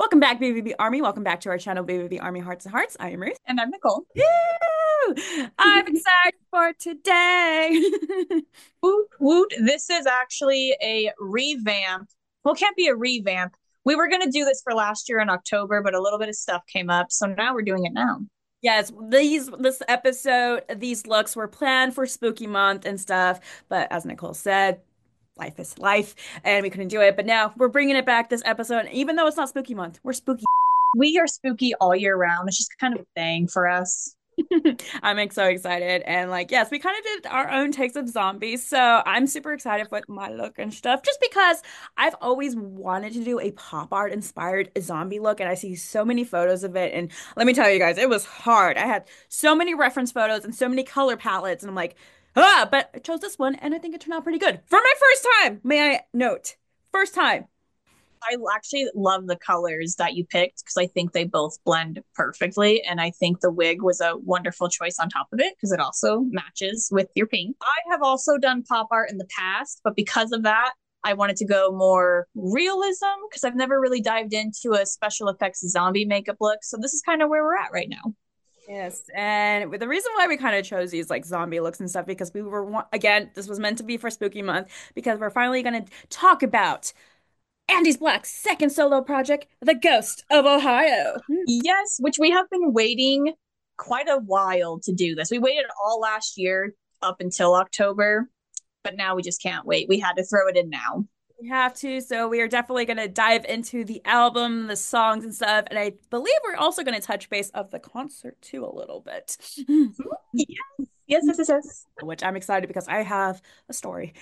Welcome back, BBB Army. Welcome back to our channel, BBB Army Hearts and Hearts. I am Ruth. And I'm Nicole. Woo! I'm excited for today. Woot woot. This is actually a revamp. Well, it can't be a revamp. We were going to do this for last year in October, but a little bit of stuff came up. So now we're doing it now. Yes, this episode, these looks were planned for Spooky Month and stuff, but as Nicole said, life is life, and we couldn't do it. But now we're bringing it back this episode, even though it's not Spooky Month, we're spooky. We are spooky all year round. It's just kind of a thing for us. I'm so excited. And like, yes, we kind of did our own takes of zombies. So I'm super excited with my look and stuff, just because I've always wanted to do a pop art inspired zombie look. And I see so many photos of it. And let me tell you guys, it was hard. I had so many reference photos and so many color palettes. And I'm like, but I chose this one and I think it turned out pretty good for my first time. May I note, first time. I actually love the colors that you picked because I think they both blend perfectly. And I think the wig was a wonderful choice on top of it because it also matches with your pink. I have also done pop art in the past, but because of that, I wanted to go more realism because I've never really dived into a special effects zombie makeup look. So this is kind of where we're at right now. Yes, and the reason why we kind of chose these like zombie looks and stuff because again, this was meant to be for Spooky Month because we're finally going to talk about Andy's Black's second solo project, The Ghost of Ohio. Yes, which we have been waiting quite a while to do this. We waited all last year up until October, but now we just can't wait. We had to throw it in now. We have to, so we are definitely going to dive into the album, the songs and stuff, and I believe we're also going to touch base of the concert too a little bit. Yes, yes, yes, yes, yes. Which I'm excited because I have a story.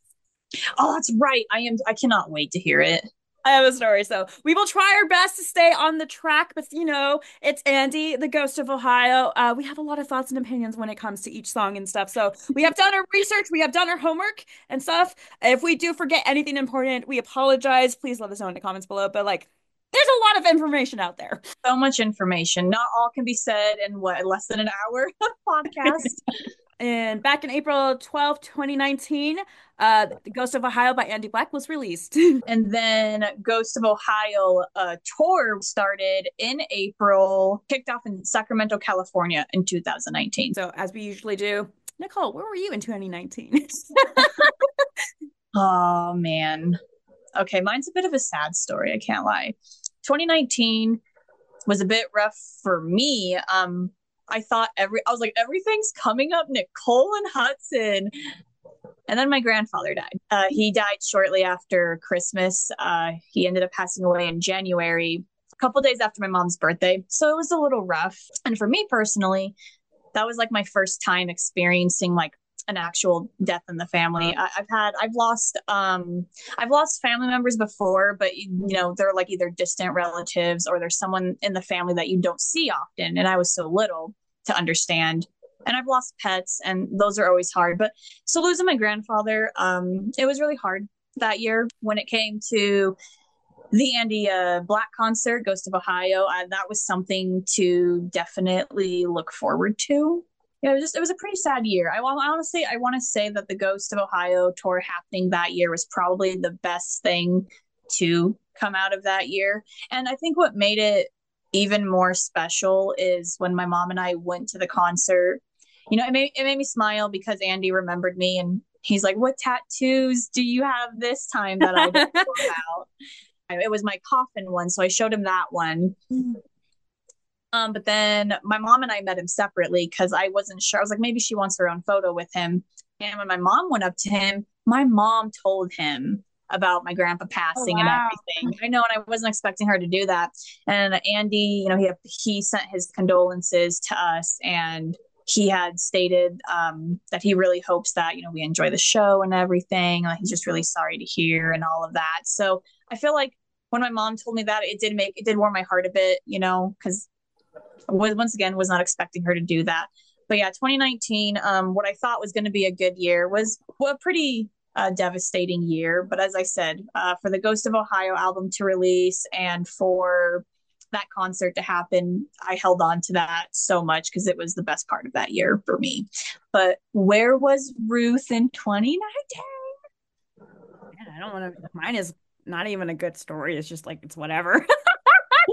Oh, that's right. I cannot wait to hear it. I have a story, so we will try our best to stay on the track. But it's Andy, the Ghost of Ohio. We have a lot of thoughts and opinions when it comes to each song and stuff. So we have done our research, we have done our homework and stuff. If we do forget anything important, we apologize. Please let us know in the comments below. But like, there's a lot of information out there. So much information. Not all can be said in what, less than an hour of podcast. And back in April 12th, 2019, The Ghost of Ohio by Andy Black was released. And then Ghost of Ohio tour started in April, kicked off in Sacramento, California in 2019. So as we usually do, Nicole, where were you in 2019? Oh man. Okay, mine's a bit of a sad story, I can't lie. 2019 was a bit rough for me. I was like, everything's coming up Nicole and Hudson. And then my grandfather died. He died shortly after Christmas. He ended up passing away in January, a couple days after my mom's birthday. So it was a little rough. And for me personally, that was like my first time experiencing like an actual death in the family. I've lost family members before, but they're like either distant relatives or there's someone in the family that you don't see often. And I was so little to understand. And I've lost pets, and those are always hard. But so losing my grandfather, it was really hard that year when it came to the Andy Black concert, Ghost of Ohio. That was something to definitely look forward to. Yeah, it was a pretty sad year. Honestly, I want to say that the Ghost of Ohio tour happening that year was probably the best thing to come out of that year. And I think what made it even more special is when my mom and I went to the concert. It made me smile because Andy remembered me and he's like, "What tattoos do you have this time that I don't know about?" It was my coffin one, so I showed him that one. But then my mom and I met him separately because I wasn't sure. I was like, maybe she wants her own photo with him. And when my mom went up to him, my mom told him about my grandpa Oh, passing and wow. everything. I know, and I wasn't expecting her to do that. And Andy, he sent his condolences to us, and he had stated that he really hopes that we enjoy the show and everything. Like, he's just really sorry to hear and all of that. So I feel like when my mom told me that, it did warm my heart a bit, because once again was not expecting her to do that. But yeah, 2019, what I thought was going to be a good year was a pretty devastating year. But as I said, for the Ghost of Ohio album to release and for that concert to happen, I held on to that so much because it was the best part of that year for me. But where was Ruth in 2019? Man, I don't want to. Mine is not even a good story. It's just like it's whatever.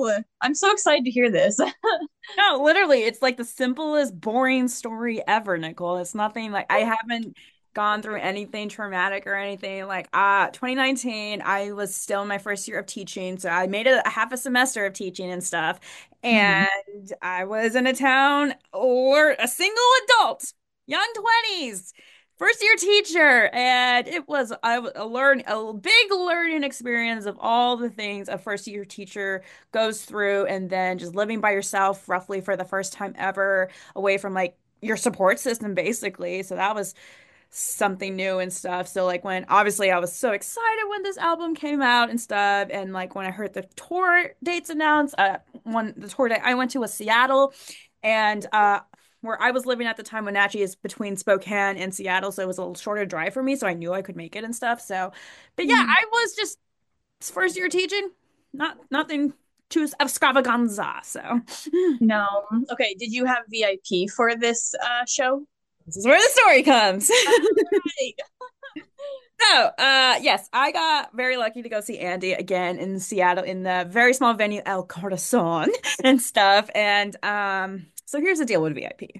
I'm so excited to hear this. No, literally, it's like the simplest, boring story ever, Nicole. It's nothing like I haven't gone through anything traumatic or anything. Like, 2019, I was still in my first year of teaching, so I made a half a semester of teaching and stuff. Mhm. And I was in a town or a single adult, young 20s. First year teacher, and it was a big learning experience of all the things a first year teacher goes through, and then just living by yourself roughly for the first time ever, away from like your support system basically. So that was something new and stuff. So like when obviously I was so excited when this album came out and stuff, and like when I heard the tour dates announced, one the tour date I went to was Seattle, and where I was living at the time, Wenatchee is between Spokane and Seattle, so it was a little shorter drive for me, so I knew I could make it and stuff. So, but yeah, I was just first year teaching, nothing too extravaganza. So No. Okay, did you have VIP for this show? this is where the story comes. Right. So, yes, I got very lucky to go see Andy again in Seattle in the very small venue El Corazon and stuff. And so here's the deal with VIP.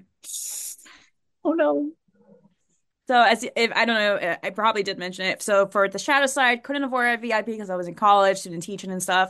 Oh no. So as if I don't know, I probably did mention it. So for the shadow side, couldn't afford VIP because I was in college, student teaching and stuff.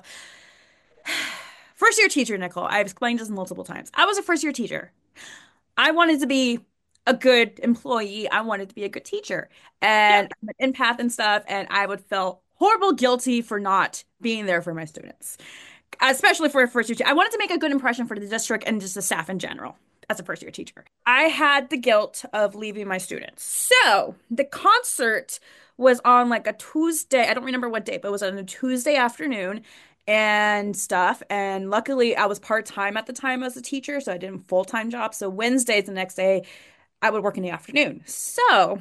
First year teacher, Nicole. I've explained this multiple times. I was a first year teacher. I wanted to be a good employee. I wanted to be a good teacher. Yeah. And I'm an empath and stuff, and I would feel horrible guilty for not being there for my students, especially for a first year teacher. I wanted to make a good impression for the district and just the staff in general as a first year teacher. I had the guilt of leaving my students. So the concert was on like a Tuesday. I don't remember what day, but it was on a Tuesday afternoon and stuff. And luckily, I was part-time at the time as a teacher, so I did a full-time job. So Wednesdays, the next day, I would work in the afternoon. So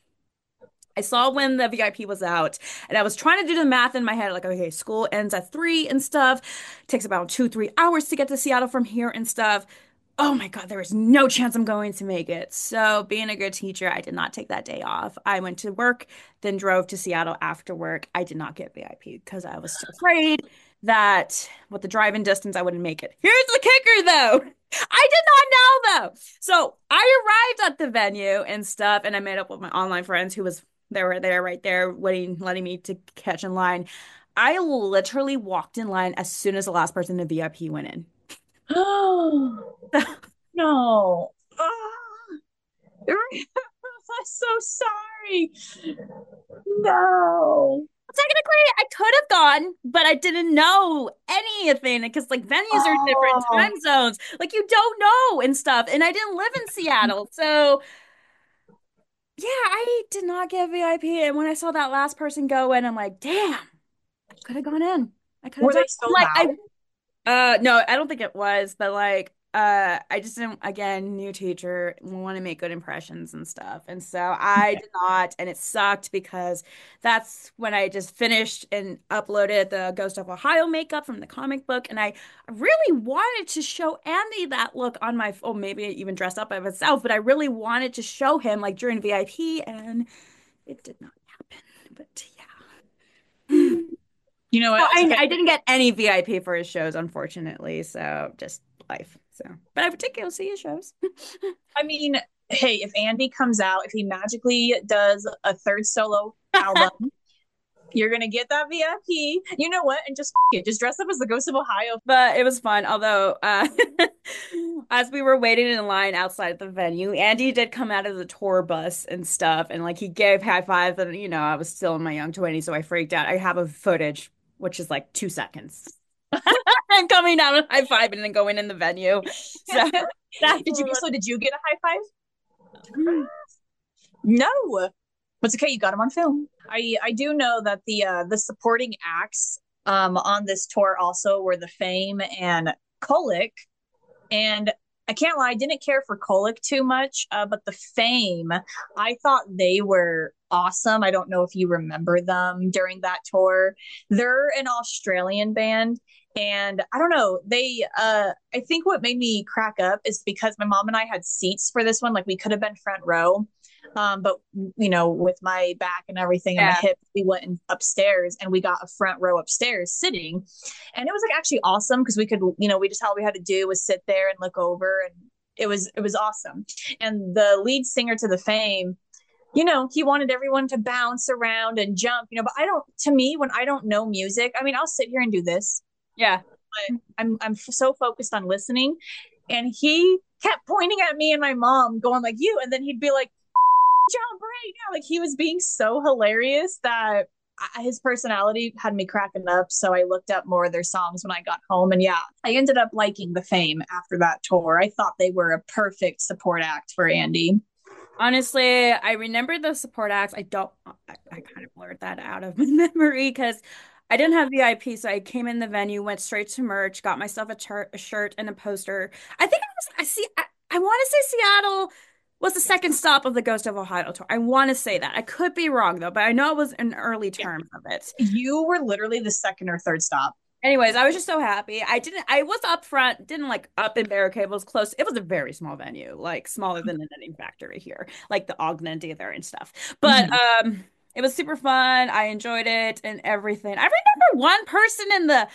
I saw when the VIP was out, and I was trying to do the math in my head, like, okay, school ends at 3 and stuff. Takes about 2, 3 hours to get to Seattle from here and stuff. Oh my God, there was no chance I'm going to make it. So, being a good teacher, I did not take that day off. I went to work, then drove to Seattle after work. I did not get VIP because I was so afraid that with the driving distance, I wouldn't make it. Here's the kicker, though. I did not know, though. So, I arrived at the venue and stuff, and I met up with my online friends who was they were there right there waiting, letting me to catch in line. I literally walked in line as soon as the last person in the VIP went in. Oh no. Oh, I'm so sorry. No. Technically, I could have gone, but I didn't know anything because like venues are in different Oh. time zones. Like you don't know and stuff. And I didn't live in Seattle. So yeah, I did not get VIP. And when I saw that last person go in, I'm like, damn, I could have gone in. I could have Were done they it. sold Like out? no, I don't think it was, but like I just didn't again, new teacher, want to make good impressions and stuff. And so I Okay. did not, and it sucked because that's when I just finished and uploaded the Ghost of Ohio makeup from the comic book, and I really wanted to show Andy that look on my oh, maybe even dressed up by myself, but I really wanted to show him like during VIP, and it did not happen. But yeah. You know So what? It's okay. I didn't get any VIP for his shows, unfortunately. So just life. So, but I would take go see his shows. I mean, hey, if Andy comes out, if he magically does a third solo album, you're gonna get that VIP. You know what? And just it, just dress up as the Ghost of Ohio. But it was fun. Although, as we were waiting in line outside the venue, Andy did come out of the tour bus and stuff, and like he gave high fives, and I was still in my young 20s, so I freaked out. I have a footage, which is like 2 seconds, and coming out and high five and then going in the venue. So that's Did you? So did you get a high five? No, but it's okay. You got him on film. I do know that the supporting acts on this tour also were the Fame and Kolick, and I can't lie, I didn't care for Kolick too much, but the Fame, I thought they were awesome. I don't know if you remember them during that tour. They're an Australian band. And I don't know, I think what made me crack up is because my mom and I had seats for this one, like we could have been front row. But with my back and everything and my Yeah. hip, we went upstairs and we got a front row upstairs sitting. And it was like actually awesome because we could, we just all we had to do was sit there and look over, and it was awesome. And the lead singer to the Fame, he wanted everyone to bounce around and jump, but to me, when I don't know music, I mean, I'll sit here and do this, Yeah. but I'm so focused on listening. And he kept pointing at me and my mom, going like, you, and then he'd be like, jump right now. Like he was being so hilarious that his personality had me cracking up. So I looked up more of their songs when I got home. And yeah, I ended up liking the Fame after that tour. I thought they were a perfect support act for Andy. Honestly, I remember the support acts. I kind of blurred that out of my memory because I didn't have VIP. So I came in the venue, went straight to merch, got myself a shirt and a poster. I think I want to say Seattle was the second stop of the Ghost of Ohio tour. I want to say that. I could be wrong though, but I know it was an early Yeah. term of it. You were literally the second or third stop. Anyways, I was just so happy. I was up front, didn't like up in barricade, it was close. It was a very small venue, like smaller than the Knitting Factory here, like the Ogden Theater and stuff. But Mm-hmm. it was super fun. I enjoyed it and everything. I remember one person in the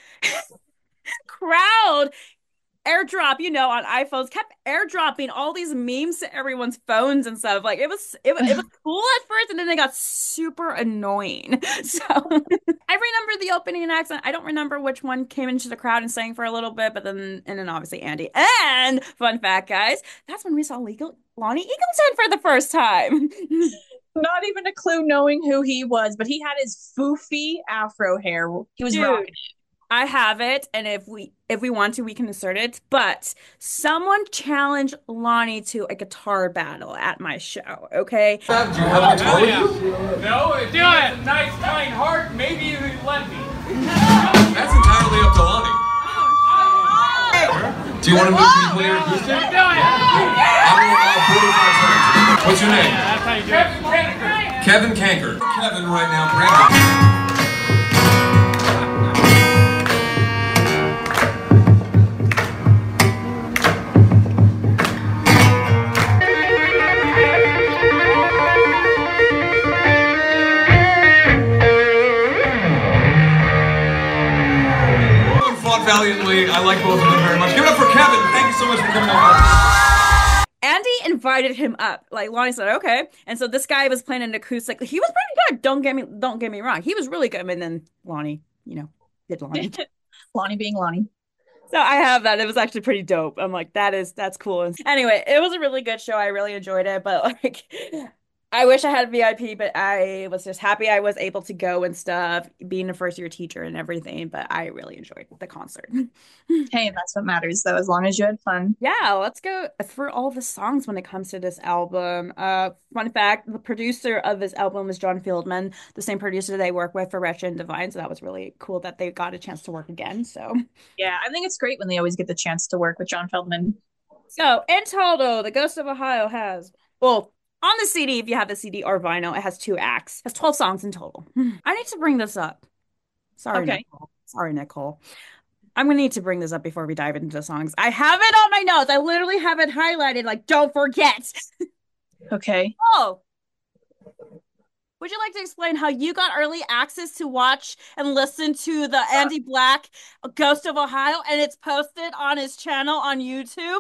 crowd airdrop, on iPhones, kept airdropping all these memes to everyone's phones and stuff. Like it was cool at first, and then they got super annoying. So I remember the opening accent. I don't remember which one came into the crowd and sang for a little bit, but then obviously Andy. And fun fact, guys, that's when we saw Lonnie Eagleton for the first time. Not even a clue knowing who he was, but he had his foofy afro hair. He was Dude, rocking I have it, and if we want to, we can insert it. But someone challenged Lonnie to a guitar battle at my show. Okay. Do you have a guitar with you? No, if he has a nice, kind heart, maybe you would let me. That's entirely up to Lonnie. Do you want to move? Can you play your acoustic? Do it! I'm going to 45 seconds. What's your name? That's how you do it. Kevin Kanker. Kevin right now, Brandon. Everyone fought valiantly. I like both of them very much. Give it up for Kevin. Thank you so much for coming over. Andy invited him up. Like Lonnie said, okay. And so this guy was playing an acoustic. He was pretty good. Don't get me wrong. He was really good. And then Lonnie, did Lonnie. it. Lonnie being Lonnie. So I have that. It was actually pretty dope. I'm like, that's cool. And anyway, it was a really good show. I really enjoyed it. But like, I wish I had VIP, but I was just happy I was able to go and stuff, being a first year teacher and everything. But I really enjoyed the concert. Hey, that's what matters though, as long as you had fun. Yeah, let's go through all the songs when it comes to this album. Fun fact, the producer of this album is John Fieldman, the same producer they work with for Wretched and Divine. So that was really cool that they got a chance to work again. Yeah, I think it's great when they always get the chance to work with John Feldman. So in total, The Ghost of Ohio has, well, on the CD, if you have the CD or vinyl, it has two acts. It has 12 songs in total. I need to bring this up. Sorry, Okay. Nicole. Sorry, Nicole. I'm gonna need to bring this up before we dive into the songs. I have it on my notes. I literally have it highlighted, like, don't forget. Okay. Oh, would you like to explain how you got early access to watch and listen to the Andy Black Ghost of Ohio and it's posted on his channel on YouTube?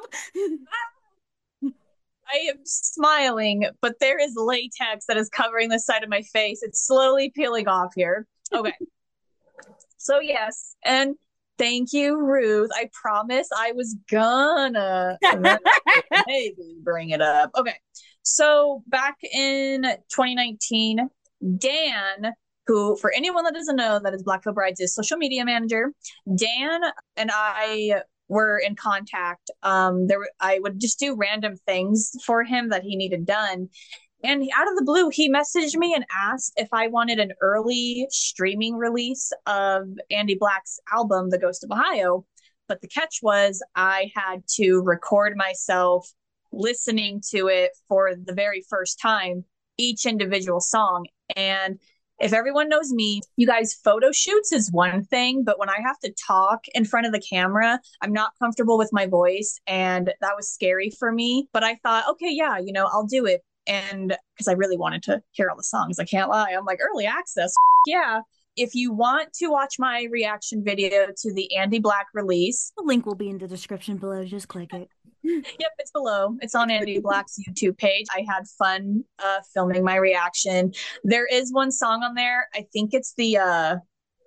I am smiling, but there is latex that is covering the side of my face. It's slowly peeling off here. Okay. So, yes. And thank you, Ruth. I promise I was gonna maybe bring it up. Okay. So, back in 2019, Dan, who, for anyone that doesn't know, that is Blackfoot Brides' social media manager, Dan and I were in contact. I would just do random things for him that he needed done. And out of the blue, he messaged me and asked if I wanted an early streaming release of Andy Black's album, The Ghost of Ohio. But the catch was I had to record myself listening to it for the very first time, each individual song. And if everyone knows me, you guys, photo shoots is one thing, but when I have to talk in front of the camera, I'm not comfortable with my voice. And that was scary for me. But I thought, okay, yeah, I'll do it. and because I really wanted to hear all the songs, I can't lie. I'm like, early access, yeah. If you want to watch my reaction video to the Andy Black release, The link will be in the description below. Just click it. yep, it's below. It's on Andy Black's YouTube page. I had fun filming my reaction. There is one song on there. I think it's the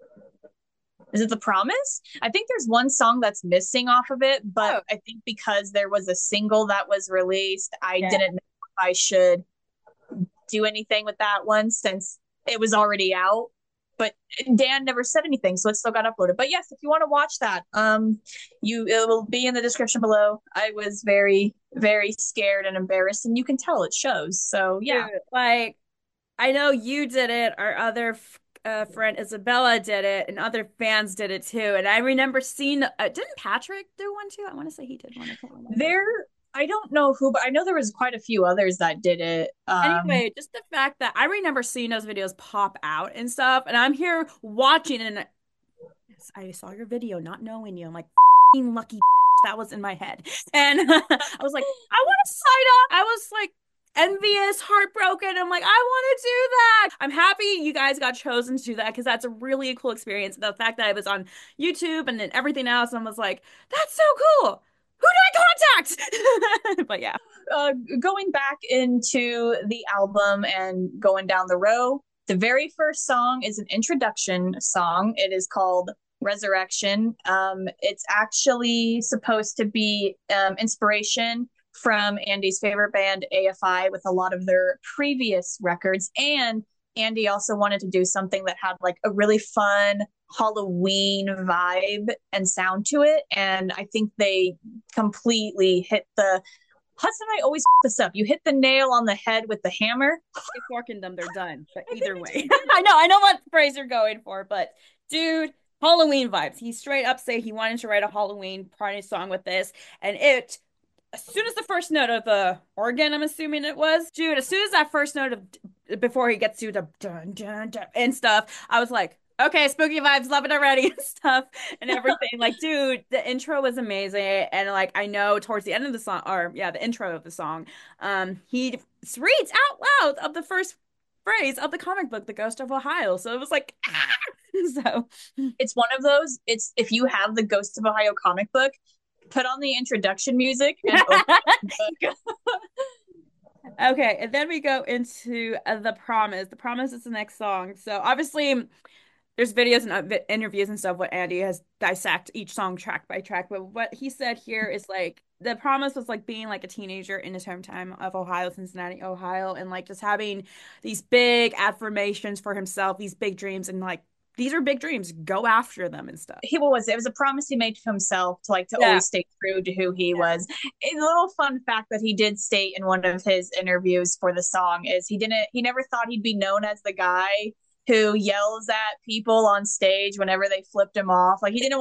is it The Promise? I think there's one song that's missing off of it, but I think because there was a single that was released, I didn't know if I should do anything with that one since it was already out. But Dan never said anything, so it still got uploaded. But yes, if you want to watch that, it will be in the description below. I was very, very scared and embarrassed, and you can tell it shows. So yeah, Dude, like I know you did it. Our other friend Isabella did it, and other fans did it too. And I remember seeing. Didn't Patrick do one too? I want to say he did one. I can't remember. I don't know who, but I know there was quite a few others that did it. Anyway, just the fact that I remember seeing those videos pop out and stuff, and I'm here watching, and I saw your video, not knowing you. I'm like, "F***ing lucky bitch." That was in my head, and I was like, I want to sign up. I was like envious, heartbroken. I'm like, I want to do that. I'm happy you guys got chosen to do that because that's a really cool experience. The fact that I was on YouTube and then everything else, and was like, that's so cool. Who do I contact? But yeah. Going back into the album and going down the row, the very first song is an introduction song. It is called Resurrection. It's actually supposed to be inspiration from Andy's favorite band, AFI, with a lot of their previous records. And Andy also wanted to do something that had like a really fun Halloween vibe and sound to it. And I think they completely hit the Hudson and I always this up. You hit the nail on the head with the hammer. They forking them, they're done. But either way. I know what phrase you're going for, but dude, Halloween vibes. He straight up said he wanted to write a Halloween party song with this, and as soon as the first note of the organ, I'm assuming it was, dude, as soon as that first note of before he gets to the dun dun dun and stuff, I was like, okay, spooky vibes, love it already and stuff and everything. Like, dude, the intro was amazing. And like, I know towards the end of the song, or yeah, the intro of the song, he reads out loud of the first phrase of the comic book, The Ghost of Ohio. So it was like, ah! So it's one of those. It's if you have the Ghost of Ohio comic book, put on the introduction music and open the book. Okay, and then we go into The Promise. The Promise is the next song. So obviously, there's videos and interviews and stuff what Andy has dissect each song track by track. But what he said here is like The Promise was like being like a teenager in his hometown of Ohio, Cincinnati, Ohio, and like just having these big affirmations for himself, these big dreams, and like these are big dreams. Go after them and stuff. It was a promise he made to himself to always stay true to who he was. A little fun fact that he did state in one of his interviews for the song is he never thought he'd be known as the guy who yells at people on stage whenever they flipped him off. Like he didn't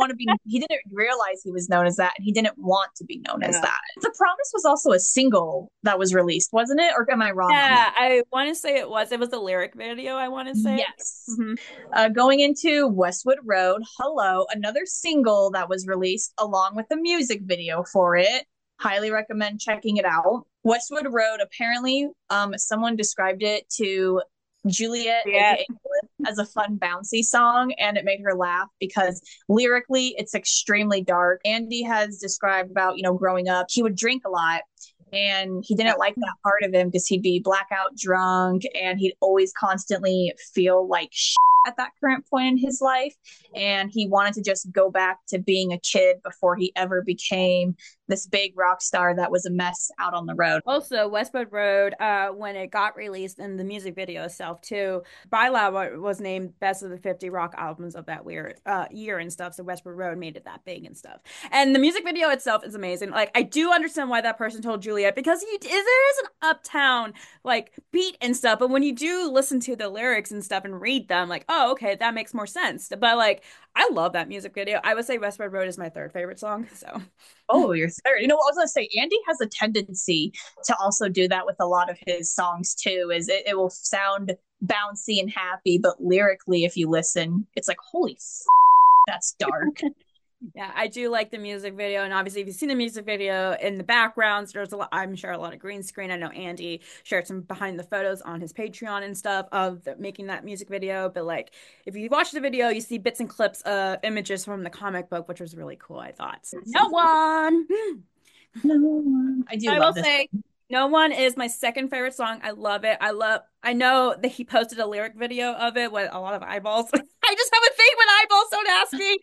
realize he was known as that, and he didn't want to be known as that. The Promise was also a single that was released, wasn't it? Or am I wrong? Yeah, I want to say it was. It was a lyric video, I want to say. Yes. Mm-hmm. Going into Westwood Road, Hello, another single that was released along with a music video for it. Highly recommend checking it out. Westwood Road, apparently, someone described it to Juliet as a fun bouncy song, and it made her laugh because lyrically it's extremely dark. Andy has described about growing up he would drink a lot, and he didn't like that part of him because he'd be blackout drunk and he'd always constantly feel like at that current point in his life, and he wanted to just go back to being a kid before he ever became this big rock star that was a mess out on the road. Also, Westwood Road, when it got released in the music video itself too, ByLoud was named best of the 50 rock albums of that year and stuff. So Westwood Road made it that big and stuff. And the music video itself is amazing. Like, I do understand why that person told Juliet, because there is an uptown like beat and stuff. But when you do listen to the lyrics and stuff and read them, like, oh, okay, that makes more sense. But like, I love that music video. I would say Westwood Road is my third favorite song. So, oh, you're third. You know what I was gonna say? Andy has a tendency to also do that with a lot of his songs too. Is it will sound bouncy and happy, but lyrically, if you listen, it's like, holy, that's dark. Yeah, I do like the music video, and obviously, if you've seen the music video in the backgrounds, there's a lot. I'm sure a lot of green screen. I know Andy shared some behind the photos on his Patreon and stuff of making that music video. But like, if you watch the video, you see bits and clips of images from the comic book, which was really cool. I thought. So, no one. No, I do I will love this. say, No One is my second favorite song. I love it. I know that he posted a lyric video of it with a lot of eyeballs. I just have a thing when eyeballs don't ask me.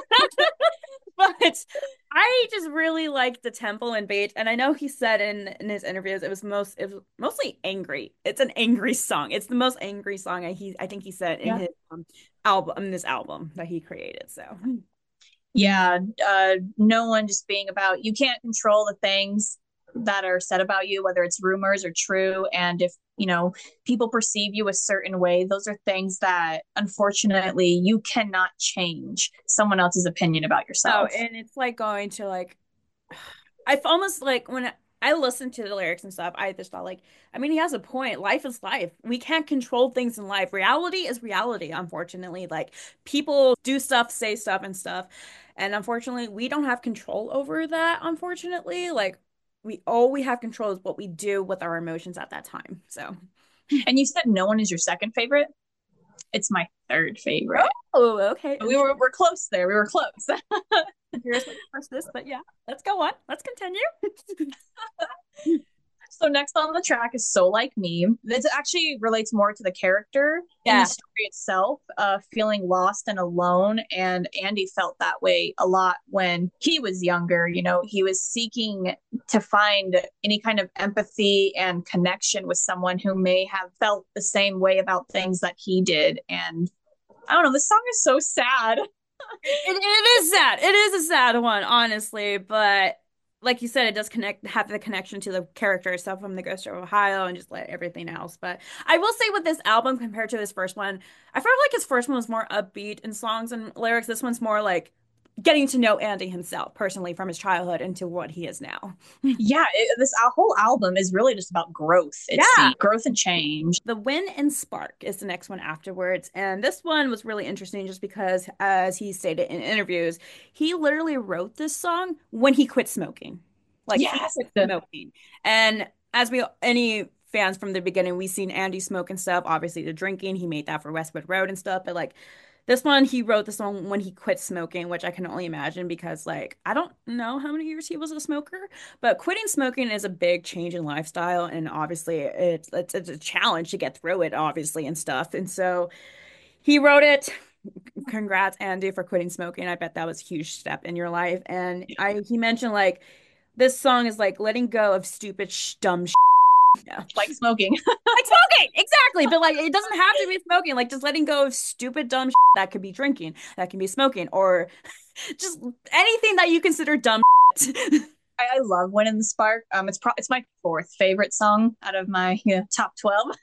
But I just really like the tempo and beat. And I know he said in his interviews it was mostly angry. It's an angry song. It's the most angry song I think he said in Yeah. his this album that he created. So Yeah, no one just being about you can't control the things that are said about you, whether it's rumors or true. And if, people perceive you a certain way, those are things that unfortunately you cannot change someone else's opinion about oh, yourself. and it's like going to like I've almost like when I listened to the lyrics and stuff, I just thought like, I mean, he has a point. Life is life. We can't control things in life. Reality is reality, unfortunately. Like people do stuff, say stuff and stuff. And unfortunately, we don't have control over that, unfortunately. Like we all we have control is what we do with our emotions at that time. So, And you said no one is your second favorite. It's my third favorite. oh, okay. We're close there. We were close. I'm curious what your first is, but yeah, let's go on. Let's continue. So next on the track is So Like Me. This actually relates more to the character in the Yeah. story itself, feeling lost and alone. And Andy felt that way a lot when he was younger. He was seeking to find any kind of empathy and connection with someone who may have felt the same way about things that he did. And I don't know, this song is so sad. It is sad. It is a sad one, honestly. But like you said, it does have the connection to the character itself from the Ghost of Ohio and just like everything else. But I will say with this album compared to his first one, I felt like his first one was more upbeat in songs and lyrics. This one's more like getting to know Andy himself personally from his childhood into what he is now. Yeah, this whole album is really just about growth. Yeah. Growth and change. The Wind and Spark is the next one afterwards. And this one was really interesting just because, as he stated in interviews, he literally wrote this song when he quit smoking. Like he Yes. quit smoking. And as any fans from the beginning, we've seen Andy smoke and stuff. Obviously, the drinking, he made that for Westwood Road and stuff. But like this one, he wrote the song when he quit smoking, which I can only imagine because, like, I don't know how many years he was a smoker, but quitting smoking is a big change in lifestyle, and obviously, it's a challenge to get through it, obviously, and stuff. And so he wrote it. Congrats, Andy, for quitting smoking. I bet that was a huge step in your life. And he mentioned like this song is like letting go of stupid, dumb. Yeah. Like smoking. Like smoking, exactly. But like, it doesn't have to be smoking. Like, just letting go of stupid, dumb that could be drinking, that can be smoking, or just anything that you consider dumb. I love When in the Spark. It's my fourth favorite song out of my top 12.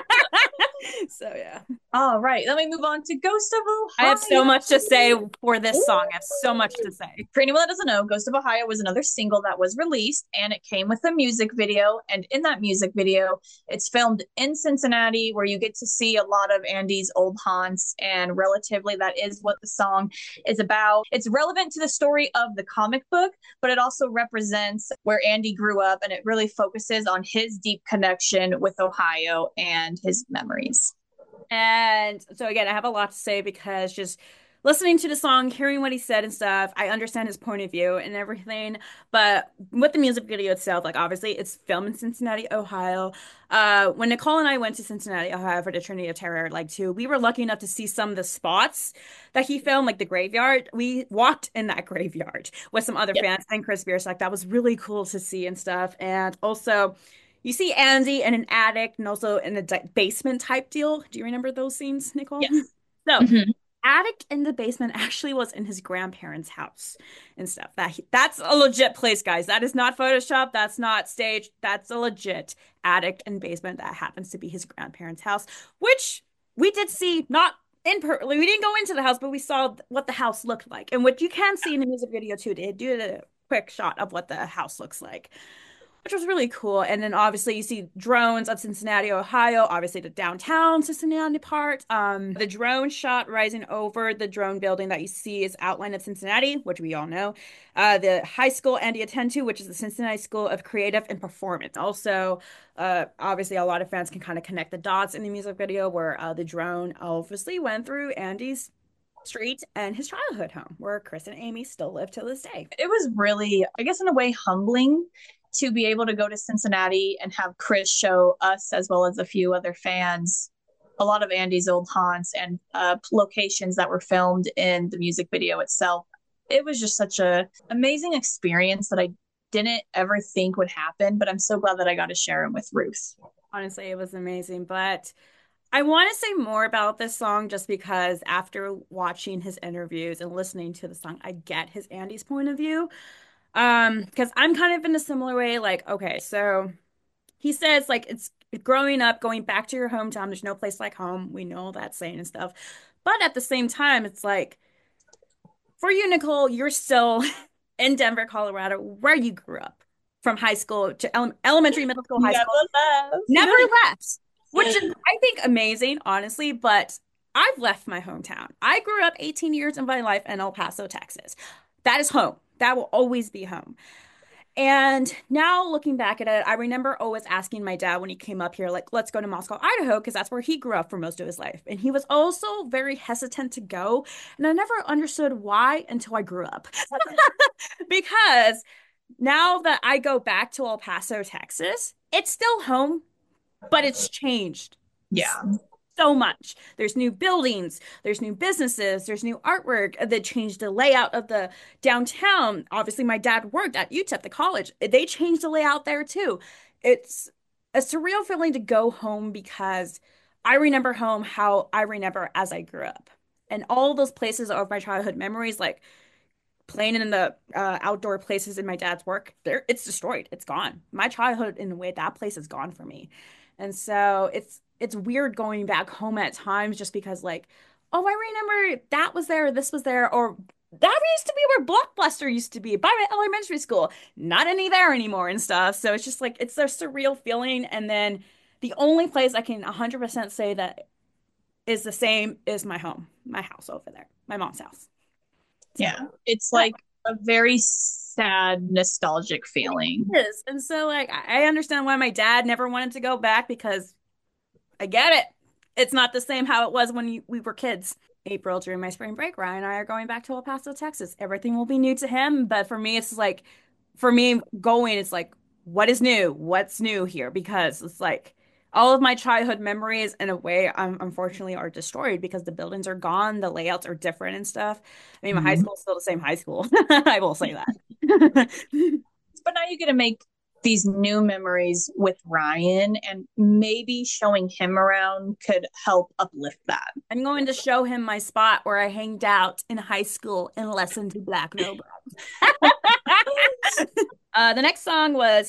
So yeah, All right, let me move on to Ghost of I have so Ohio. much to say for this song. I have so much to say. For anyone that doesn't know, Ghost of Ohio was another single that was released, and it came with a music video. And in that music video, it's filmed in Cincinnati, where you get to see a lot of Andy's old haunts. And relatively, that is what the song is about. It's relevant to the story of the comic book, but it also represents where Andy grew up, and it really focuses on his deep connection with Ohio and his memories. And so again, I have a lot to say because just listening to the song, hearing what he said and stuff, I understand his point of view and everything. But with the music video itself, like obviously it's filmed in Cincinnati, Ohio. When Nicole and I went to Cincinnati, Ohio for the Trinity of Terror, like too, we were lucky enough to see some of the spots that he filmed, like the graveyard. We walked in that graveyard with some other Yep. fans and Chris Beers. Like that was really cool to see and stuff. And also you see Andy in an attic and also in a basement type deal. Do you remember those scenes, Nicole? Yes. So, Mhm. attic in the basement actually was in his grandparents' house and stuff. That's a legit place, guys. That is not Photoshop. That's not staged. That's a legit attic and basement that happens to be his grandparents' house, which we did see not like, we didn't go into the house, but we saw what the house looked like. And what you can see in the music video too, they do a quick shot of what the house looks like. which was really cool. And then obviously you see drones of Cincinnati, Ohio, obviously the downtown Cincinnati part. The drone shot rising over the drone building that you see is outline of Cincinnati, which we all know. The high school Andy attended to, which is the Cincinnati School of Creative and Performance. Also, obviously a lot of fans can kind of connect the dots in the music video where the drone obviously went through Andy's street and his childhood home, where Chris and Amy still live to this day. It was really, I guess, in a way, humbling to be able to go to Cincinnati and have Chris show us, as well as a few other fans, a lot of Andy's old haunts and locations that were filmed in the music video itself. It was just such a amazing experience that I didn't ever think would happen, but I'm so glad that I got to share it with Ruth. Honestly, it was amazing, but I want to say more about this song just because after watching his interviews and listening to the song, I get his Andy's point of view. Because I'm kind of in a similar way, like, okay, so he says like it's growing up, going back to your hometown, there's no place like home. We know that saying and stuff. But at the same time, it's like for you, Nicole, you're still in Denver, Colorado, where you grew up from high school to elementary, middle school, high Never school. left. Never left, which is, I think, amazing, honestly. But I've left my hometown. I grew up 18 years of my life in El Paso, Texas. That is home. That will always be home. And now looking back at it, I remember always asking my dad when he came up here, like, let's go to Moscow, Idaho, because that's where he grew up for most of his life. And he was also very hesitant to go. And I never understood why until I grew up. Because now that I go back to El Paso, Texas, it's still home, but it's changed Yeah. so much. There's new buildings, there's new businesses, there's new artwork that changed the layout of the downtown. Obviously, my dad worked at UTEP, the college. They changed the layout there too. It's a surreal feeling to go home because I remember home how I remember as I grew up. And all those places of my childhood memories, like playing in the outdoor places in my dad's work, there it's destroyed. It's gone. My childhood, in a way, that place is gone for me. And so it's weird going back home at times just because like, oh, I remember that was there, this was there, or that used to be where Blockbuster used to be by my elementary school. Not any there anymore and stuff. So it's just like it's a surreal feeling. And then the only place I can 100% say that is the same is my home, my house over there, my mom's house. So Yeah. It's like a very sad, nostalgic feeling. it is. And so like I understand why my dad never wanted to go back because I get it. It's not the same how it was when we were kids. April during my spring break, Ryan and I are going back to El Paso, Texas. Everything will be new to him, but for me, it's like, for me going, it's like, what is new? What's new here? Because it's like all of my childhood memories, in a way, unfortunately, are destroyed because the buildings are gone, the layouts are different and stuff. I mean, my high Mhm. school is still the same high school. I will say that. But now you get to make these new memories with Ryan, and maybe showing him around could help uplift that. I'm going to show him my spot where I hanged out in high school and listened to Black No Brown. The next song was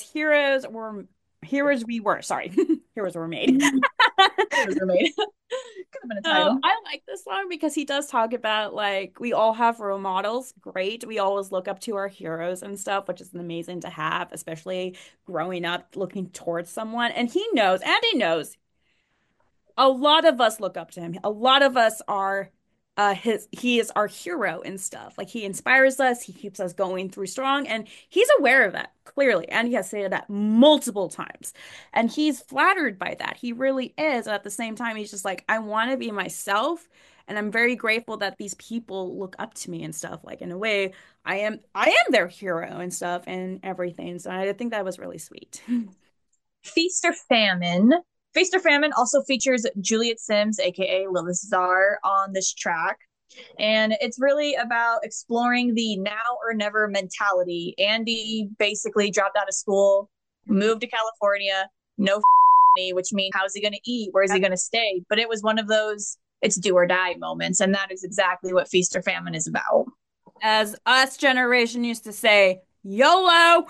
Heroes We Were. Sorry, Heroes Were Made. It was made. Could have been a title. I like this song because he does talk about like we all have role models. Great. We always look up to our heroes and stuff, which is amazing to have, especially growing up looking towards someone. And he knows, Andy knows, a lot of us look up to him. A lot of us are he is our hero and stuff. Like he inspires us, he keeps us going through strong, and he's aware of that, clearly. And he has stated that multiple times. And he's flattered by that. He really is. At the same time, he's just like, I want to be myself. And I'm very grateful that these people look up to me and stuff. Like in a way, I am their hero and stuff and everything. So I think that was really sweet. Feast or Famine. Feast or Famine also features Juliet Sims, aka Lilith Czar, on this track. And it's really about exploring the now or never mentality. Andy basically dropped out of school, moved to California, no money, which means how's he going to eat? Where is he going to stay? But it was one of those it's do or die moments. And that is exactly what Feast or Famine is about. As us generation used to say, YOLO.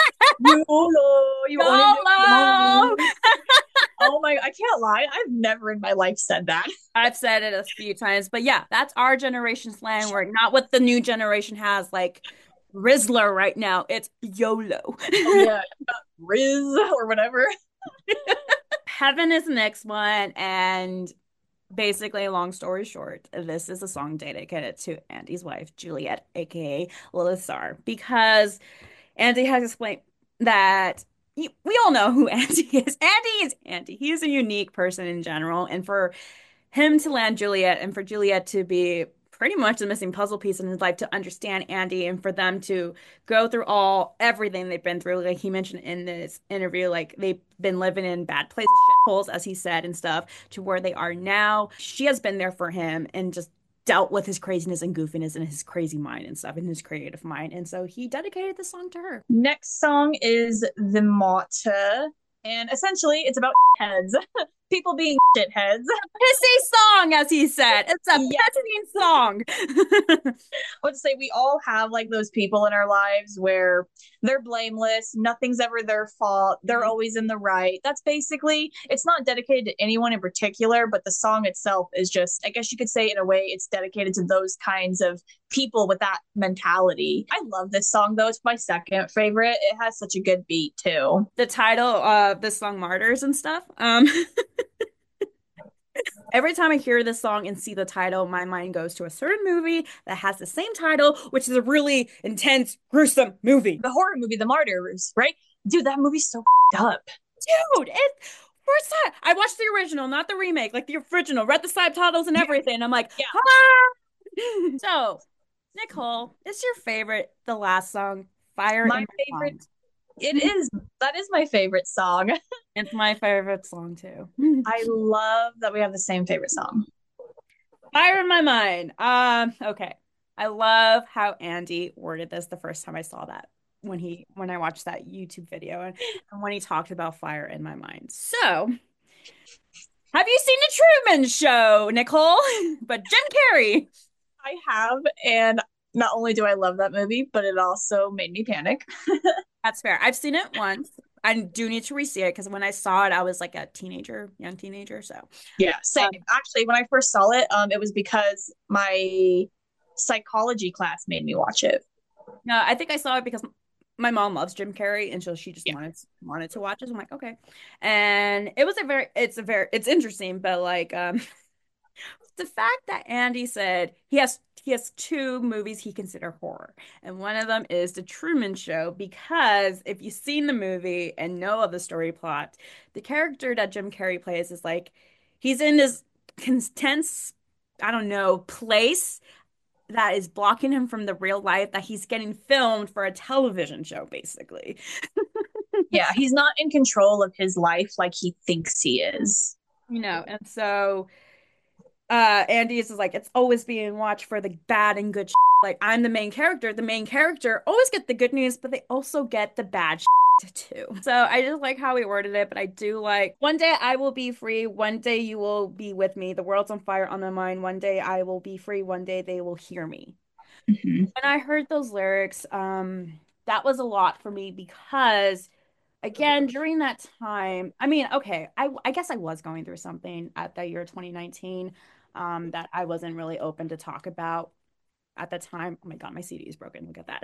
YOLO, you only YOLO. live once. Oh my, I can't lie. I've never in my life said that. I've said it a few times, but yeah, that's our generation slang word, not what the new generation has. Like Rizzler right now. It's YOLO. Oh yeah, Riz or whatever. Heaven is the next one, and basically, long story short, this is a song dedicated to Andy's wife, Juliet, aka Lilith Starr, because Andy has explained that we all know who Andy is. Andy is Andy. He is a unique person in general, and for him to land Juliet and for Juliet to be pretty much the missing puzzle piece in his life to understand Andy and for them to go through everything they've been through, like he mentioned in this interview, like they've been living in bad places, shitholes, as he said, and stuff, to where they are now. She has been there for him and just dealt with his craziness and goofiness and his crazy mind and stuff and his creative mind. And so he dedicated this song to her. Next song is The Martyr, and essentially it's about heads. People being shitheads. Pissy song, as he said. It's a Yes. pissing song. I would say we all have like those people in our lives where they're blameless, nothing's ever their fault, they're always in the right. That's basically, it's not dedicated to anyone in particular, but the song itself is just, I guess you could say in a way, it's dedicated to those kinds of people with that mentality. I love this song though. It's my second favorite. It has such a good beat too. The title of this song, Martyrs and stuff. Every time I hear this song and see the title, my mind goes to a certain movie that has the same title, which is a really intense, gruesome movie. The horror movie, The Martyrs, right? Dude, that movie's so up. Dude, it first time I watched the original, not the remake, like the original, read the subtitles and everything. I'm like, Yeah. ah! So, Nicole, is your favorite the last song, Fire in My My favorite, Mind? it is, that is my favorite song. It's my favorite song too. I love that we have the same favorite song. Fire in My Mind. Okay. I love how Andy worded this the first time I saw that when I watched that YouTube video and when he talked about fire in my mind. So, have you seen the Truman Show, Nicole? But Jim Carrey. I have, and not only do I love that movie, but it also made me panic. That's fair. I've seen it once. I do need to re-see it because when I saw it, I was like a teenager, young teenager. So, Yeah, same. Actually, when I first saw it, it was because my psychology class made me watch it. no, I think I saw it because my mom loves Jim Carrey, and so she just Yeah. wanted to watch it. So I'm like, okay. And it was it's interesting, but like the fact that Andy said he has two movies he consider horror, and one of them is The Truman Show, because if you've seen the movie and know of the story plot, the character that Jim Carrey plays is like he's in this tense, I don't know, place that is blocking him from the real life that he's getting filmed for a television show, basically. Yeah, he's not in control of his life like he thinks he is. And so Andy is like, it's always being watched for the bad and good. Like, I'm the main character. The main character always get the good news, but they also get the bad too. So I just like how he worded it, but I do like, one day I will be free. One day you will be with me. The world's on fire on my mind. One day I will be free. One day they will hear me. Mm-hmm. When I heard those lyrics, that was a lot for me because again, during that time, I mean, okay, I guess I was going through something at that year 2019 that I wasn't really open to talk about at the time. Oh my God, my CD is broken. Look at that.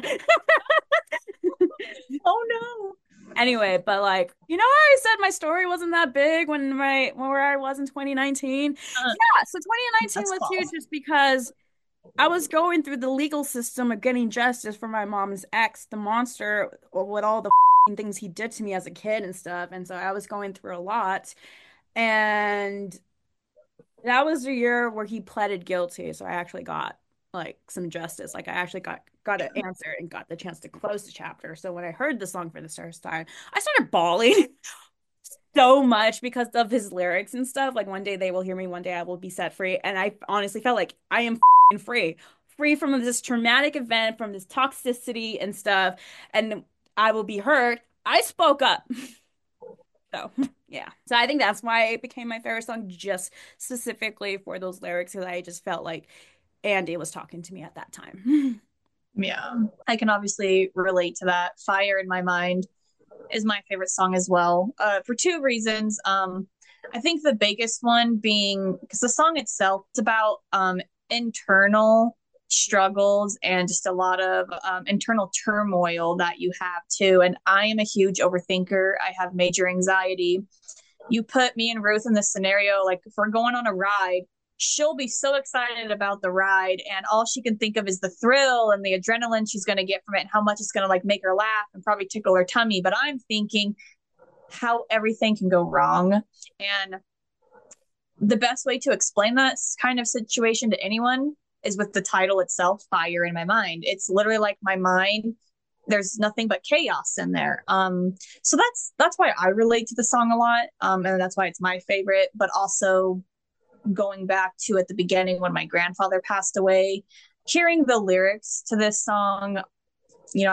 Oh no. Anyway, but like, I said my story wasn't that big where I was in 2019. Yeah, so 2019 That's was false. huge just because I was going through the legal system of getting justice for my mom's ex, the monster, with all the things he did to me as a kid and stuff. And so I was going through a lot. And that was the year where he pleaded guilty. So I actually got like some justice. Like I actually got an answer and got the chance to close the chapter. So when I heard the song for the first time, I started bawling so much because of his lyrics and stuff. Like one day they will hear me, one day I will be set free. And I honestly felt like I am free from this traumatic event, from this toxicity and stuff, and I will be heard. I spoke up. So, yeah. So I think that's why it became my favorite song, just specifically for those lyrics, because I just felt like Andy was talking to me at that time. Yeah, I can obviously relate to that. Fire in My Mind is my favorite song as well, for two reasons. I think the biggest one being because the song itself is about internal struggles and just a lot of internal turmoil that you have too. And I am a huge overthinker. I have major anxiety. You put me and Ruth in this scenario, like if we're going on a ride, she'll be so excited about the ride and all she can think of is the thrill and the adrenaline she's going to get from it and how much it's going to like make her laugh and probably tickle her tummy. But I'm thinking how everything can go wrong. And the best way to explain that kind of situation to anyone is with the title itself, Fire in My Mind. It's literally like my mind, there's nothing but chaos in there. So that's why I relate to the song a lot. And that's why it's my favorite, but also going back to at the beginning when my grandfather passed away, hearing the lyrics to this song, you know,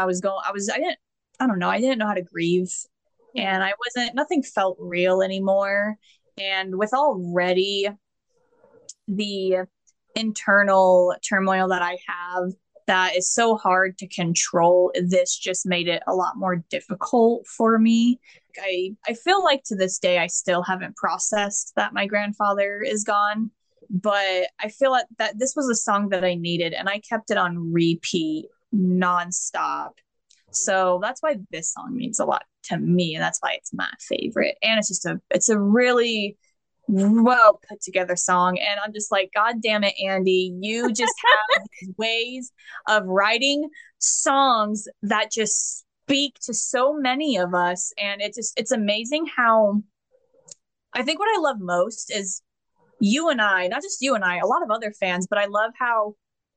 I didn't know how to grieve, and nothing felt real anymore. And with already the internal turmoil that I have that is so hard to control, this just made it a lot more difficult for me. I feel like to this day I still haven't processed that my grandfather is gone, but I feel like that this was a song that I needed and I kept it on repeat nonstop. So that's why this song means a lot to me, and that's why it's my favorite. And it's a really well put together song. And I'm just like, God damn it, Andy, you just have these ways of writing songs that just speak to so many of us. And it's amazing how I think what I love most is you and I, not just you and I, a lot of other fans, but I love how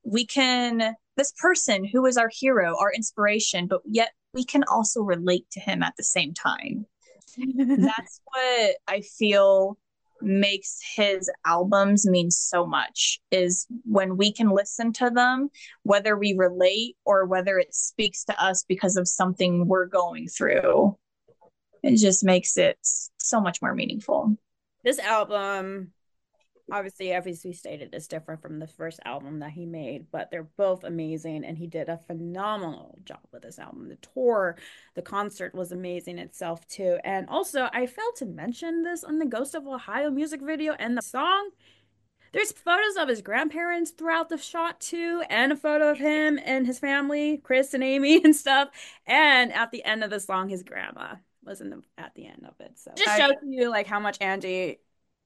this person who is our hero, our inspiration, but yet we can also relate to him at the same time. That's what I feel makes his albums mean so much, is when we can listen to them, whether we relate or whether it speaks to us because of something we're going through. It just makes it so much more meaningful. This album, obviously, as we stated, is different from the first album that he made, but they're both amazing, and he did a phenomenal job with this album. The tour, the concert was amazing itself too. And also, I failed to mention this on the Ghost of Ohio music video and the song. There's photos of his grandparents throughout the shot too, and a photo of him and his family, Chris and Amy and stuff. And at the end of the song, his grandma was at the end of it. So just shows you like how much Andy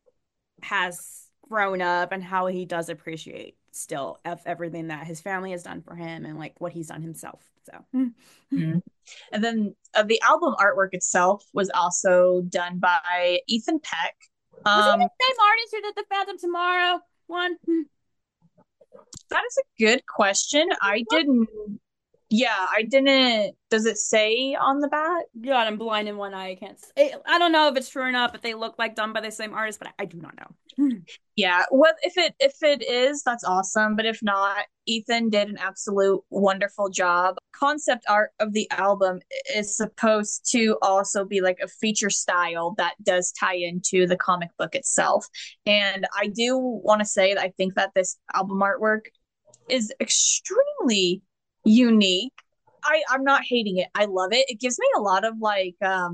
has grown up and how he does appreciate still of everything that his family has done for him and like what he's done himself. So mm-hmm. And then the album artwork itself was also done by Ethan Peck. Was he the same artist who did the Phantom Tomorrow one? That is a good question. I didn't. Does it say on the back? God, I'm blind in one eye. I can't. I don't know if it's true or not, but they look like done by the same artist, but I do not know. Yeah, well, if it is, that's awesome. But if not, Ethan did an absolute wonderful job. Concept art of the album is supposed to also be like a feature style that does tie into the comic book itself. And I do want to say that I think that this album artwork is extremely unique. I'm not hating it. I love it. It gives me a lot of like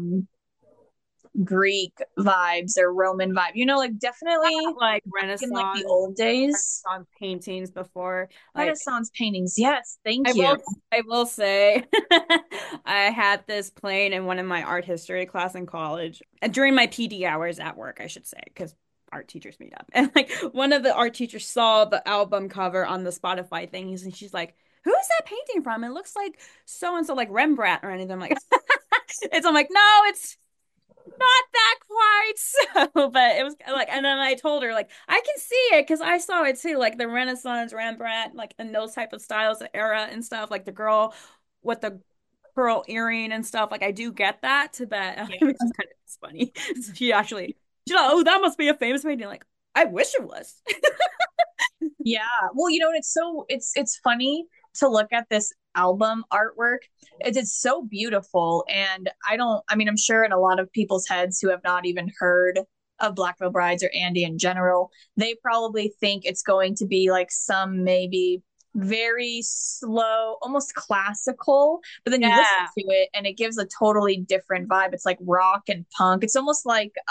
Greek vibes or Roman vibe, you know, like definitely like Renaissance, in like the old days. Renaissance paintings before. Renaissance paintings, yes. Thank you. I will say I had this playing in one of my art history class in college, during my PD hours at work, I should say, because art teachers meet up. And like one of the art teachers saw the album cover on the Spotify things, and she's like, "Who is that painting from? It looks like so and so, like Rembrandt or anything." I'm like, I'm like, no, it's not that quite so. But it was like, and then I told her like, I can see it because I saw it too, like the Renaissance, Rembrandt, like in those type of styles, the era and stuff, like the girl with the pearl earring and stuff. Like I do get that, but it was kind of funny. So she's like, oh, that must be a famous painting. Like, I wish it was. Yeah. Well, you know, it's funny to look at this album artwork. It's so beautiful. And I'm sure in a lot of people's heads who have not even heard of Black Veil Brides or Andy in general, they probably think it's going to be like some maybe very slow, almost classical, but then you listen Yeah. to it and it gives a totally different vibe. It's like rock and punk. It's almost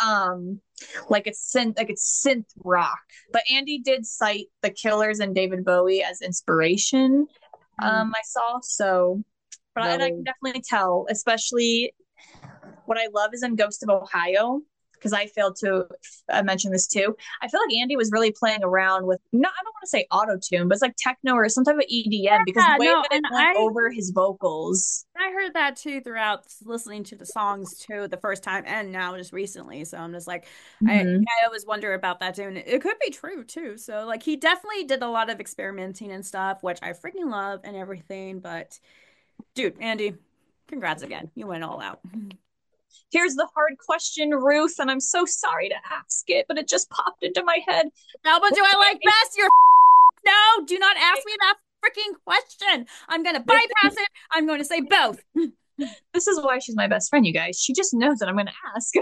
like it's synth rock. But Andy did cite the Killers and David Bowie as inspiration. Mm, I saw so, and I can really. definitely tell, especially what I love is in Ghost of Ohio, because I failed to mention this too. I feel like Andy was really playing around with, not, I don't want to say auto tune, but it's like techno or some type of EDM because the Yeah, way no, that it and went over his vocals. I heard that too throughout listening to the songs too the first time and now just recently. So I'm just like Mm-hmm. I always wonder about that too. And it could be true too. So like he definitely did a lot of experimenting and stuff, which I freaking love and everything. But dude, Andy, congrats again. You went all out. Here's the hard question, Ruth, and I'm so sorry to ask it, but it just popped into my head. Album do What I like movie? best? You're no, do not ask me that freaking question. I'm gonna This, bypass it. I'm going to say both. this is why she's my best friend, you guys. She just knows that I'm going to ask.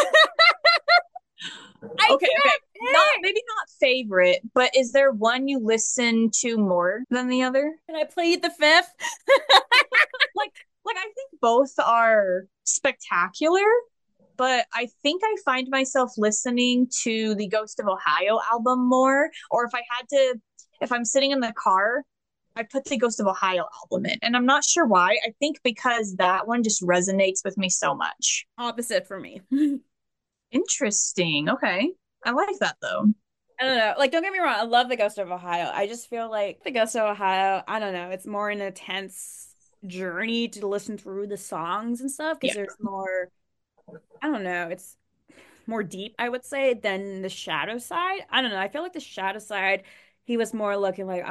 I Okay, okay. can't Not pick. maybe not favorite, but is there one you listen to more than the other? Can I plead the fifth? Like like I think both are spectacular, but I think I find myself listening to the Ghost of Ohio album more, or if I'm sitting in the car, I put the Ghost of Ohio album in. And I'm not sure why. I think because that one just resonates with me so much. Opposite for me. Interesting. Okay. I like that though. I don't know. Like, don't get me wrong. I love the Ghost of Ohio. I just feel like the Ghost of Ohio, I don't know. It's more an intense journey to listen through the songs and stuff because Yeah. there's more, I don't know. It's more deep, I would say, than the Shadow side. I don't know. I feel like the Shadow side, he was more looking like,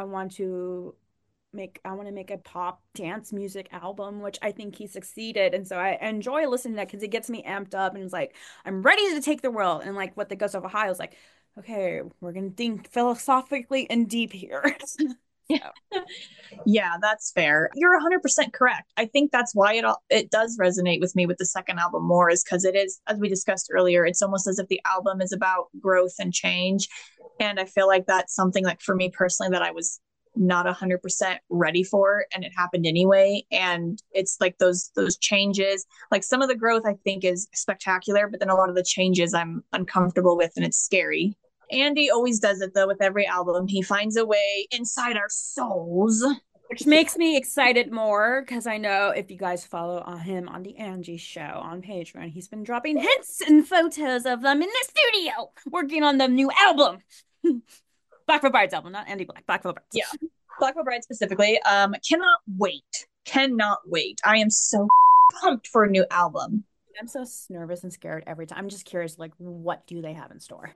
I want to make a pop dance music album, which I think he succeeded. And so I enjoy listening to that because it gets me amped up and it's like, I'm ready to take the world. And like what the Ghost of Ohio is like, okay, we're gonna think philosophically and deep here. So Yeah, that's fair. You're 100% correct. I think that's why it does resonate with me with the second album more is because it is, as we discussed earlier, it's almost as if the album is about growth and change. And I feel like that's something like for me personally that I was not 100% ready for and it happened anyway. And it's like those changes, like some of the growth I think is spectacular, but then a lot of the changes I'm uncomfortable with and it's scary. Andy always does it though with every album. He finds a way inside our souls. which makes me excited more because I know if you guys follow on him on the Angie Show on Patreon, he's been dropping hints and photos of them in the studio working on the new album. Black Veil Brides album, not Andy Black, Black Veil Yeah. Brides. Black Veil Bride specifically. Cannot wait. Cannot wait. I am so pumped for a new album. I'm so nervous and scared every time. I'm just curious, like, what do they have in store?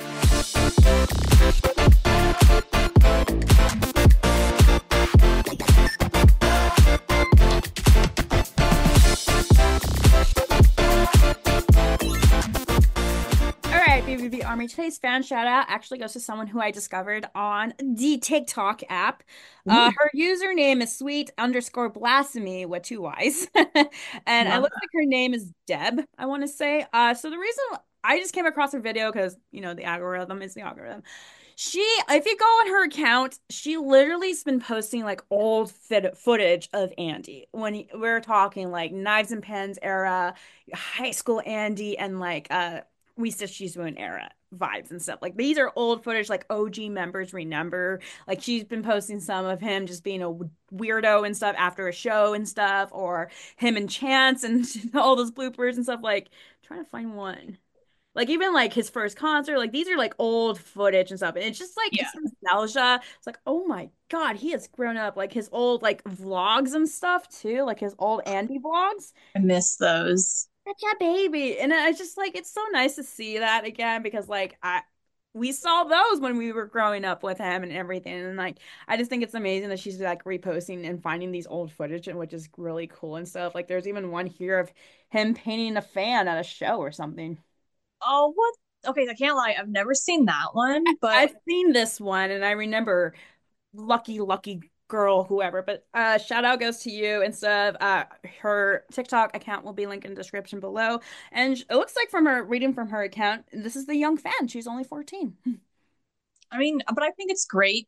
All right, BBB Army. Today's fan shout out actually goes to someone who I discovered on the TikTok app. Ooh, Her username is sweet underscore blasphemy with two Y's. And it love looks like her name is Deb, I want to say. So the reason I just came across her video because, the algorithm is the algorithm. If you go on her account, she literally's been posting like old footage of Andy we're talking like Knives and Pens era, high school Andy, and like we said she's doing era vibes and stuff. Like these are old footage, like OG members remember. Like she's been posting some of him just being a weirdo and stuff after a show and stuff, or him and Chance and all those bloopers and stuff. Like trying to find one. Like even like his first concert, like these are like old footage and stuff. And it's just like yeah. it's nostalgia. It's like, oh my God, he has grown up. Like his old like vlogs and stuff too, like his old Andy vlogs. I miss those. Such a baby. And I just like it's so nice to see that again because like I we saw those when we were growing up with him and everything. And like I just think it's amazing that she's like reposting and finding these old footage and which is really cool and stuff. Like there's even one here of him painting a fan at a show or something. Oh, what? Okay, I can't lie. I've never seen that one, but I've seen this one and I remember lucky girl, whoever. But shout out goes to you and stuff. Her TikTok account will be linked in the description below. And it looks like from her reading from her account, this is the young fan. She's only 14. I mean, but I think it's great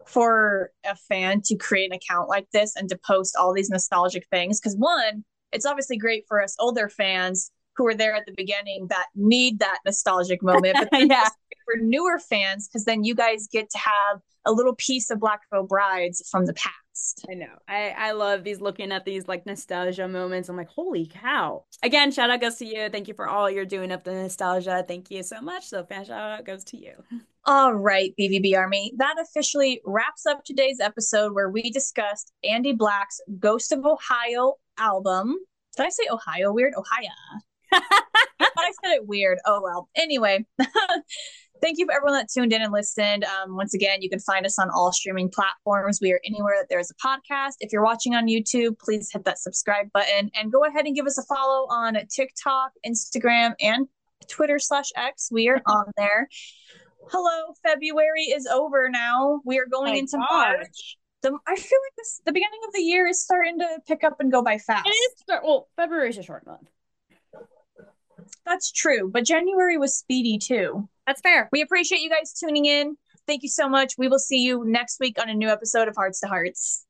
for a fan to create an account like this and to post all these nostalgic things. Because one, it's obviously great for us older fans who were there at the beginning that need that nostalgic moment, but then Yeah. for newer fans, because then you guys get to have a little piece of Black Veil Brides from the past. I know. I love these looking at these like nostalgia moments. I'm like, holy cow. Again, shout out goes to you. Thank you for all you're doing of the nostalgia. Thank you so much. So fan shout out goes to you. All right, BVB Army. That officially wraps up today's episode where we discussed Andy Black's Ghost of Ohio album. Did I say Ohio weird? Ohio. But I said it weird. Oh, well. Anyway, thank you for everyone that tuned in and listened. Once again, you can find us on all streaming platforms. We are anywhere that there's a podcast. If you're watching on YouTube, please hit that subscribe button and go ahead and give us a follow on TikTok, Instagram, and Twitter/X. We are on there. Hello, February is over now. We are going into March. I feel like the beginning of the year is starting to pick up and go by fast. It is, well, February is a short month. That's true, but January was speedy too. That's fair. We appreciate you guys tuning in. Thank you so much. We will see you next week on a new episode of Hearts to Hearts.